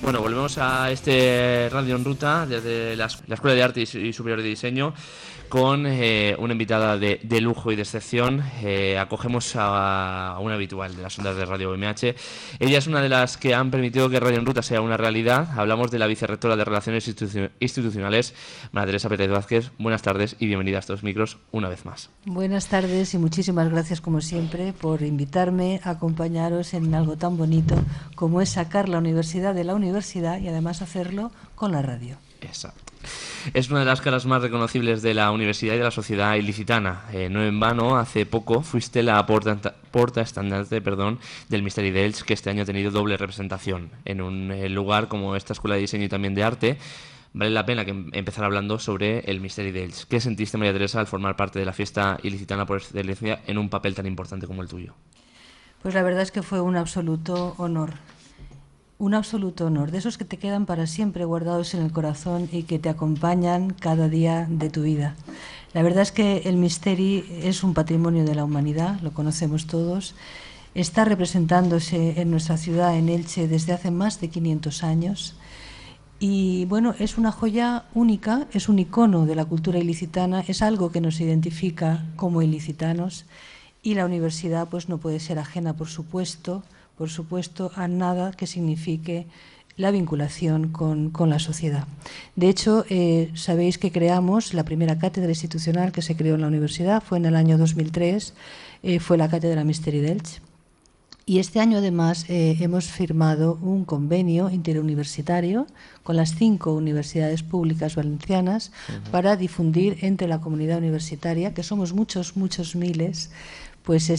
Bueno, volvemos a este Radio en Ruta desde la Escuela de Arte y Superior de Diseño con una invitada de lujo y de excepción. Acogemos a una habitual de las ondas de Radio UMH. Ella es una de las que han permitido que Radio en Ruta sea una realidad. Hablamos de la vicerrectora de Relaciones Institucionales, María Teresa Pérez Vázquez. Buenas tardes y bienvenida a estos micros una vez más. Buenas tardes y muchísimas gracias, como siempre, por invitarme a acompañaros en algo tan bonito como es sacar la universidad de la universidad y además hacerlo con la radio. Exacto. Es una de las caras más reconocibles de la universidad y de la sociedad ilicitana. No en vano, hace poco fuiste la porta estandarte del Misteri d'Elx, que este año ha tenido doble representación en un lugar como esta Escuela de Diseño y también de Arte. Vale la pena que empezar hablando sobre el Misteri d'Elx. ¿Qué sentiste, María Teresa, al formar parte de la fiesta ilicitana por excelencia en un papel tan importante como el tuyo? Pues la verdad es que fue un absoluto honor. Un absoluto honor, de esos que te quedan para siempre guardados en el corazón y que te acompañan cada día de tu vida. La verdad es que el Misteri es un patrimonio de la humanidad, lo conocemos todos. Está representándose en nuestra ciudad, en Elche, desde hace más de 500 años. Y bueno, es una joya única, es un icono de la cultura ilicitana, es algo que nos identifica como ilicitanos. Y la universidad pues no puede ser ajena, por supuesto, a nada que signifique la vinculación con la sociedad. De hecho, sabéis que creamos la primera cátedra institucional que se creó en la universidad, fue en el año 2003, fue la cátedra Misteri d'Elx. Y este año, además, hemos firmado un convenio interuniversitario con las 5 universidades públicas valencianas para difundir entre la comunidad universitaria, que somos muchos, muchos miles, pues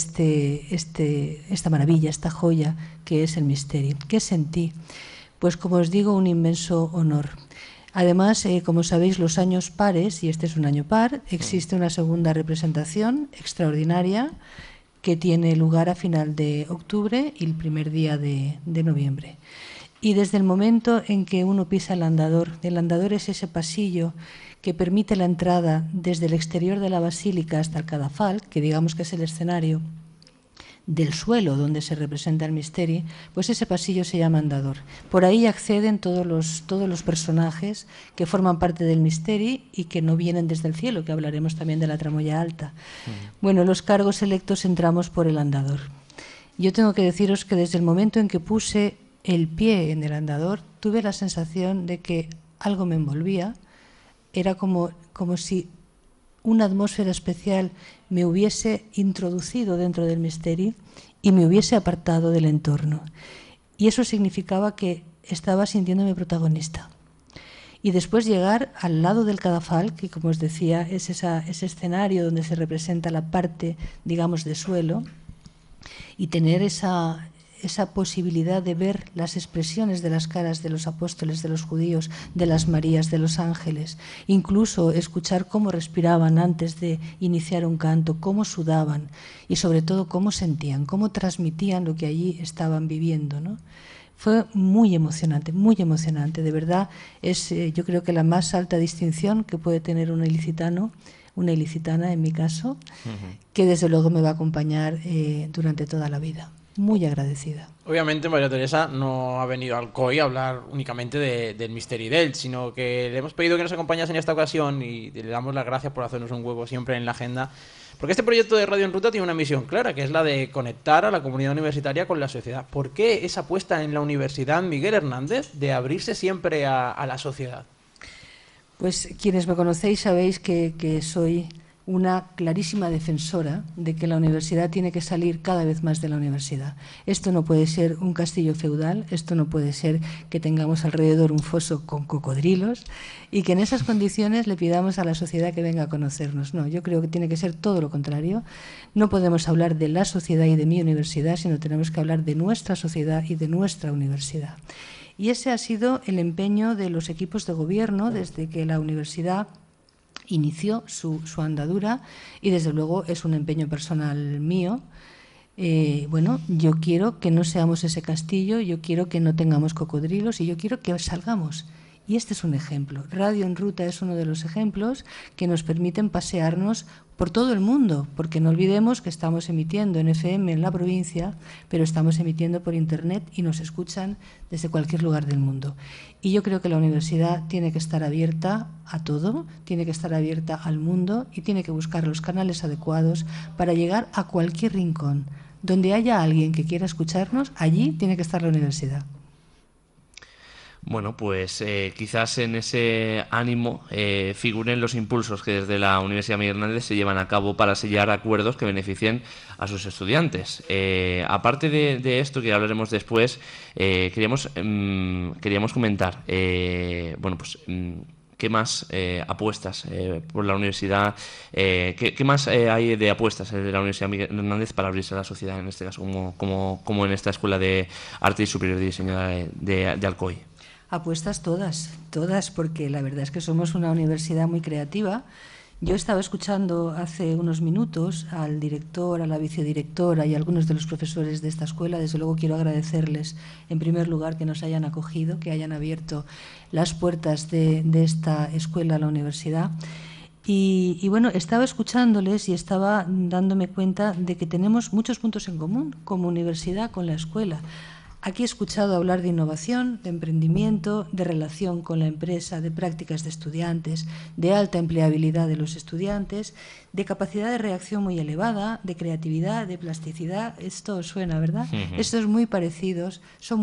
esta maravilla, esta joya que es el Misteri. ¿Qué sentí? Pues como os digo, un inmenso honor. Además, como sabéis, los años pares, y este es un año par, existe una segunda representación extraordinaria que tiene lugar a final de octubre y el primer día de noviembre. Y desde el momento en que uno pisa el andador es ese pasillo que permite la entrada desde el exterior de la basílica hasta el cadafal, que digamos que es el escenario del suelo donde se representa el Misteri, pues ese pasillo se llama andador. Por ahí acceden todos los personajes que forman parte del Misteri y que no vienen desde el cielo, que hablaremos también de la tramoya alta. Bueno, los cargos electos entramos por el andador. Yo tengo que deciros que desde el momento en que puse el pie en el andador, tuve la sensación de que algo me envolvía. Era como si una atmósfera especial me hubiese introducido dentro del Misteri y me hubiese apartado del entorno. Y eso significaba que estaba sintiéndome protagonista. Y después llegar al lado del cadafal, que como os decía es ese escenario donde se representa la parte, digamos, de suelo, y tener esa posibilidad de ver las expresiones de las caras de los apóstoles, de los judíos, de las Marías, de los ángeles, incluso escuchar cómo respiraban antes de iniciar un canto, cómo sudaban y sobre todo cómo sentían, cómo transmitían lo que allí estaban viviendo, ¿no? Fue muy emocionante, de verdad. Es yo creo que la más alta distinción que puede tener un ilicitano, una ilicitana en mi caso, que desde luego me va a acompañar durante toda la vida. Muy agradecida. Obviamente María Teresa no ha venido al COI a hablar únicamente del Misteri d'Elx, sino que le hemos pedido que nos acompañase en esta ocasión y le damos las gracias por hacernos un hueco siempre en la agenda, porque este proyecto de Radio en Ruta tiene una misión clara, que es la de conectar a la comunidad universitaria con la sociedad. ¿Por qué esa apuesta en la Universidad Miguel Hernández de abrirse siempre a la sociedad? Pues quienes me conocéis sabéis que soy una clarísima defensora de que la universidad tiene que salir cada vez más de la universidad. Esto no puede ser un castillo feudal, esto no puede ser que tengamos alrededor un foso con cocodrilos y que en esas condiciones le pidamos a la sociedad que venga a conocernos. No, yo creo que tiene que ser todo lo contrario. No podemos hablar de la sociedad y de mi universidad, sino tenemos que hablar de nuestra sociedad y de nuestra universidad. Y ese ha sido el empeño de los equipos de gobierno desde que la universidad inició su andadura y desde luego es un empeño personal mío. Bueno, yo quiero que no seamos ese castillo, yo quiero que no tengamos cocodrilos y yo quiero que salgamos Y este es un ejemplo. Radio en Ruta es uno de los ejemplos que nos permiten pasearnos por todo el mundo, porque no olvidemos que estamos emitiendo en FM en la provincia, pero estamos emitiendo por Internet y nos escuchan desde cualquier lugar del mundo. Y yo creo que la universidad tiene que estar abierta a todo, tiene que estar abierta al mundo y tiene que buscar los canales adecuados para llegar a cualquier rincón. Donde haya alguien que quiera escucharnos, allí tiene que estar la universidad. Bueno, pues quizás en ese ánimo figuren los impulsos que desde la Universidad Miguel Hernández se llevan a cabo para sellar acuerdos que beneficien a sus estudiantes. Aparte de esto, que hablaremos después, queríamos comentar, ¿qué más apuestas por la universidad? ¿Qué más hay de apuestas de la Universidad Miguel Hernández para abrirse a la sociedad, en este caso, como en esta Escuela de Arte y Superior de Diseño de Alcoy? Apuestas todas, porque la verdad es que somos una universidad muy creativa. Yo estaba escuchando hace unos minutos al director, a la vicedirectora y a algunos de los profesores de esta escuela. Desde luego quiero agradecerles, en primer lugar, que nos hayan acogido, que hayan abierto las puertas de esta escuela a la universidad. Y bueno, estaba escuchándoles y estaba dándome cuenta de que tenemos muchos puntos en común como universidad con la escuela. Aquí he escuchado hablar de innovación, de emprendimiento, de relación con la empresa, de prácticas de estudiantes, de alta empleabilidad de los estudiantes, de capacidad de reacción muy elevada, de creatividad, de plasticidad. Esto suena, ¿verdad? Estos son muy parecidos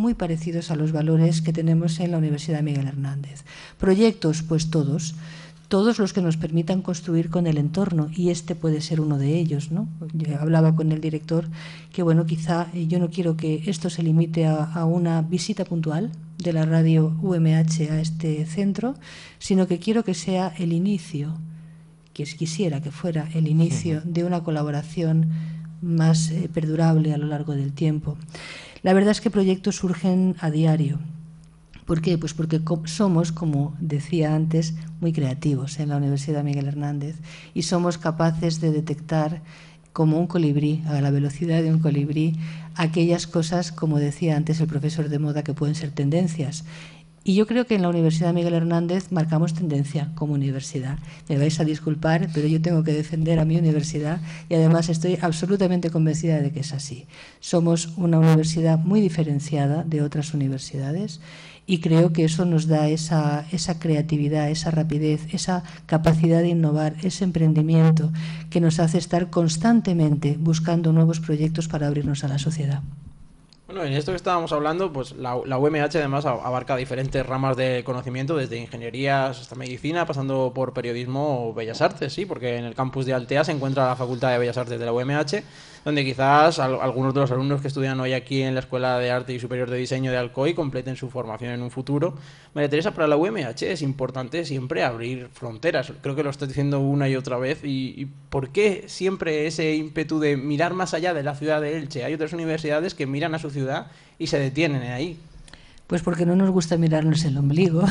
a los valores que tenemos en la Universidad Miguel Hernández. Proyectos, pues todos los que nos permitan construir con el entorno, y este puede ser uno de ellos, ¿no? Yo hablaba con el director que, bueno, quizá yo no quiero que esto se limite a una visita puntual de la radio UMH a este centro, sino que quiero que sea el inicio, que quisiera que fuera el inicio de una colaboración más perdurable a lo largo del tiempo. La verdad es que proyectos surgen a diario. ¿Por qué? Pues porque somos, como decía antes, muy creativos en la Universidad Miguel Hernández y somos capaces de detectar como un colibrí, a la velocidad de un colibrí, aquellas cosas, como decía antes el profesor de moda, que pueden ser tendencias. Y yo creo que en la Universidad Miguel Hernández marcamos tendencia como universidad. Me vais a disculpar, pero yo tengo que defender a mi universidad y además estoy absolutamente convencida de que es así. Somos una universidad muy diferenciada de otras universidades y creo que eso nos da esa creatividad, esa rapidez, esa capacidad de innovar, ese emprendimiento que nos hace estar constantemente buscando nuevos proyectos para abrirnos a la sociedad. Bueno, en esto que estábamos hablando, pues la UMH además abarca diferentes ramas de conocimiento, desde ingenierías hasta medicina, pasando por periodismo o bellas artes, sí, porque en el campus de Altea se encuentra la Facultad de Bellas Artes de la UMH, donde quizás algunos de los alumnos que estudian hoy aquí en la Escuela de Arte y Superior de Diseño de Alcoy completen su formación en un futuro. María Teresa, para la UMH es importante siempre abrir fronteras. Creo que lo estoy diciendo una y otra vez. ¿Y por qué siempre ese ímpetu de mirar más allá de la ciudad de Elche? Hay otras universidades que miran a su ciudad y se detienen ahí. Pues porque no nos gusta mirarnos el ombligo,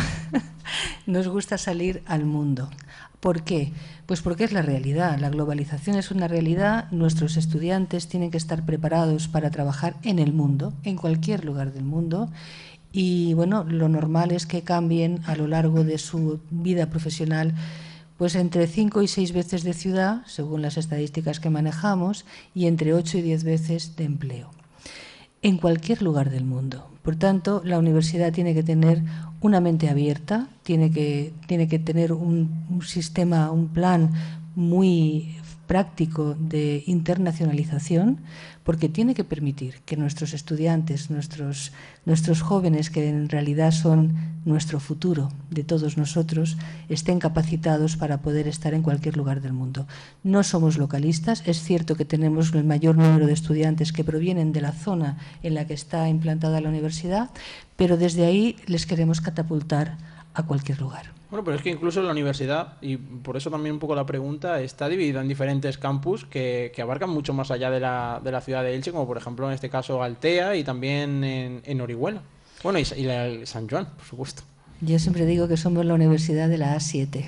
nos gusta salir al mundo. ¿Por qué? Pues porque es la realidad, la globalización es una realidad, nuestros estudiantes tienen que estar preparados para trabajar en el mundo, en cualquier lugar del mundo, y bueno, lo normal es que cambien a lo largo de su vida profesional pues entre 5 y 6 veces de ciudad, según las estadísticas que manejamos, y entre 8 y 10 veces de empleo, en cualquier lugar del mundo. Por tanto, la universidad tiene que tener una mente abierta, tiene que tener un sistema, un plan muy práctico de internacionalización, porque tiene que permitir que nuestros estudiantes, nuestros jóvenes, que en realidad son nuestro futuro de todos nosotros, estén capacitados para poder estar en cualquier lugar del mundo. No somos localistas, es cierto que tenemos el mayor número de estudiantes que provienen de la zona en la que está implantada la universidad, pero desde ahí les queremos catapultar a cualquier lugar. Bueno, pero es que incluso la universidad, y por eso también un poco la pregunta, está dividida en diferentes campus que abarcan mucho más allá de la ciudad de Elche, como por ejemplo en este caso Altea y también en Orihuela. Bueno, y la San Joan, por supuesto. Yo siempre digo que somos la universidad de la A7,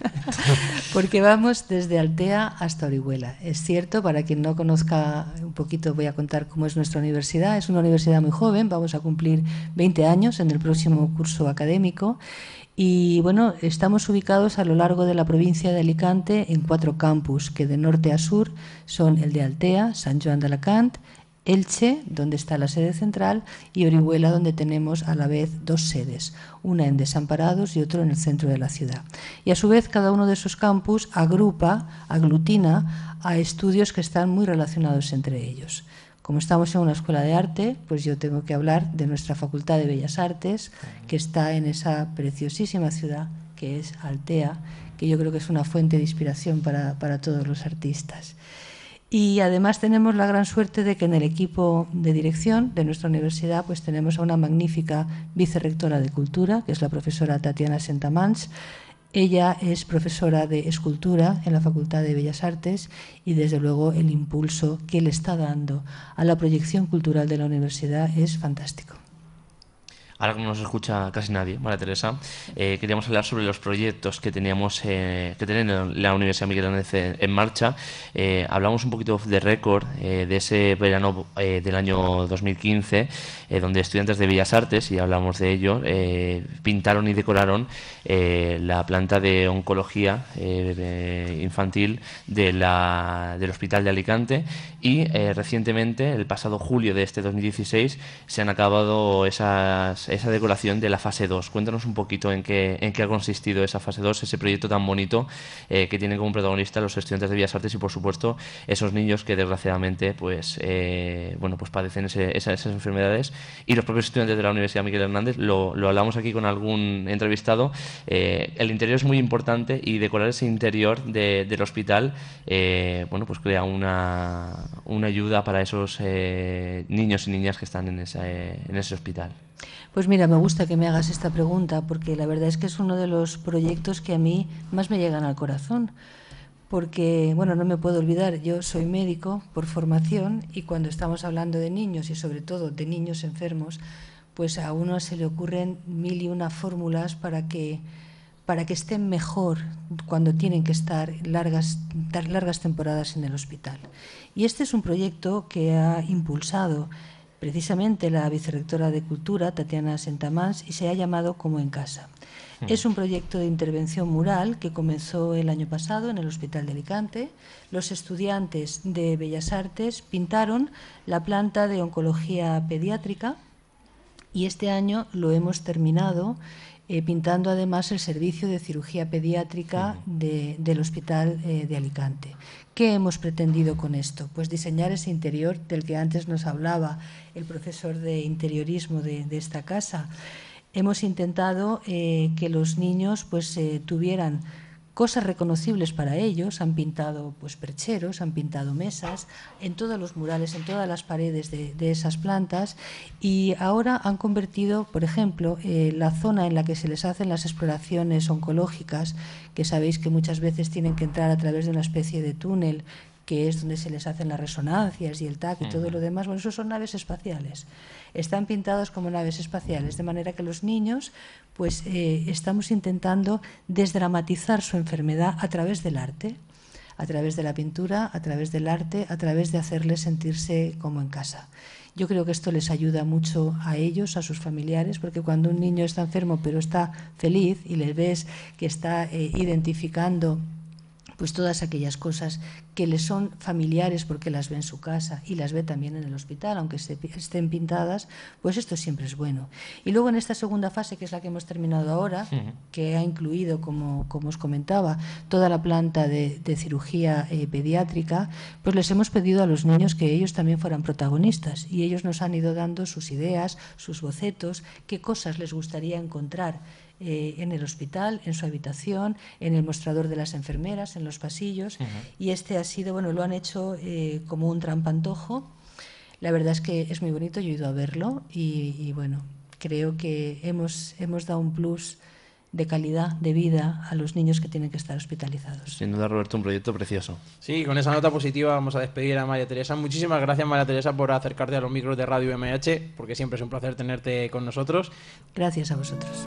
porque vamos desde Altea hasta Orihuela. Es cierto, para quien no conozca un poquito, voy a contar cómo es nuestra universidad. Es una universidad muy joven, vamos a cumplir 20 años en el próximo curso académico. Y bueno, estamos ubicados a lo largo de la provincia de Alicante en 4 campus, que de norte a sur son el de Altea, Sant Joan d'Alacant, Elche, donde está la sede central, y Orihuela, donde tenemos a la vez 2 sedes, una en Desamparados y otra en el centro de la ciudad. Y a su vez cada uno de esos campus aglutina a estudios que están muy relacionados entre ellos. Como estamos en una escuela de arte, pues yo tengo que hablar de nuestra Facultad de Bellas Artes, que está en esa preciosísima ciudad que es Altea, que yo creo que es una fuente de inspiración para todos los artistas. Y además tenemos la gran suerte de que en el equipo de dirección de nuestra universidad pues tenemos a una magnífica vicerrectora de Cultura, que es la profesora Tatiana Sentamans. Ella es profesora de escultura en la Facultad de Bellas Artes y desde luego el impulso que le está dando a la proyección cultural de la universidad es fantástico. Ahora que no nos escucha casi nadie, María Teresa, queríamos hablar sobre los proyectos que teníamos que tener en la Universidad Miguel Hernández en marcha. Hablamos un poquito de récord de ese verano del año 2015, donde estudiantes de Bellas Artes, y hablamos de ello, pintaron y decoraron la planta de oncología infantil del Hospital de Alicante, y recientemente, el pasado julio de este 2016, se han acabado esa decoración de la fase 2. Cuéntanos un poquito en qué ha consistido esa fase 2, ese proyecto tan bonito que tienen como protagonista los estudiantes de Bellas Artes y, por supuesto, esos niños que desgraciadamente pues padecen esas enfermedades. Y los propios estudiantes de la Universidad Miguel Hernández, lo hablamos aquí con algún entrevistado, el interior es muy importante, y decorar ese interior del hospital pues crea una ayuda para esos niños y niñas que están en ese hospital. Pues mira, me gusta que me hagas esta pregunta, porque la verdad es que es uno de los proyectos que a mí más me llegan al corazón. Porque, bueno, no me puedo olvidar, yo soy médico por formación, y cuando estamos hablando de niños y sobre todo de niños enfermos, pues a uno se le ocurren 1001 fórmulas para que estén mejor cuando tienen que estar largas temporadas en el hospital. Y este es un proyecto que ha impulsado precisamente la vicerrectora de Cultura, Tatiana Sentamans, y se ha llamado Como en Casa. Es un proyecto de intervención mural que comenzó el año pasado en el Hospital de Alicante. Los estudiantes de Bellas Artes pintaron la planta de oncología pediátrica, y este año lo hemos terminado pintando además el servicio de cirugía pediátrica del Hospital de Alicante. ¿Qué hemos pretendido con esto? Pues diseñar ese interior del que antes nos hablaba el profesor de interiorismo de esta casa. Hemos intentado que los niños pues tuvieran cosas reconocibles para ellos. Han pintado pues percheros, han pintado mesas en todos los murales, en todas las paredes de esas plantas, y ahora han convertido, por ejemplo, la zona en la que se les hacen las exploraciones oncológicas, que sabéis que muchas veces tienen que entrar a través de una especie de túnel, que es donde se les hacen las resonancias y el TAC y todo lo demás. Bueno, eso son naves espaciales. Están pintados como naves espaciales, de manera que los niños pues estamos intentando desdramatizar su enfermedad a través del arte, a través de la pintura, a través del arte, a través de hacerles sentirse como en casa. Yo creo que esto les ayuda mucho a ellos, a sus familiares, porque cuando un niño está enfermo pero está feliz y le ves que está identificando pues todas aquellas cosas que le son familiares porque las ve en su casa y las ve también en el hospital, aunque estén pintadas, pues esto siempre es bueno. Y luego en esta segunda fase, que es la que hemos terminado ahora, que ha incluido, como os comentaba, toda la planta de cirugía pediátrica, pues les hemos pedido a los niños que ellos también fueran protagonistas, y ellos nos han ido dando sus ideas, sus bocetos, qué cosas les gustaría encontrar en el hospital, en su habitación, en el mostrador de las enfermeras, en los pasillos. Y este ha sido, bueno, lo han hecho como un trampantojo. La verdad es que es muy bonito, yo he ido a verlo y bueno, creo que hemos dado un plus de calidad de vida a los niños que tienen que estar hospitalizados. Sin duda, Roberto, un proyecto precioso. Sí, con esa nota positiva vamos a despedir a María Teresa. Muchísimas gracias, María Teresa, por acercarte a los micros de Radio MH, porque siempre es un placer tenerte con nosotros. Gracias a vosotros.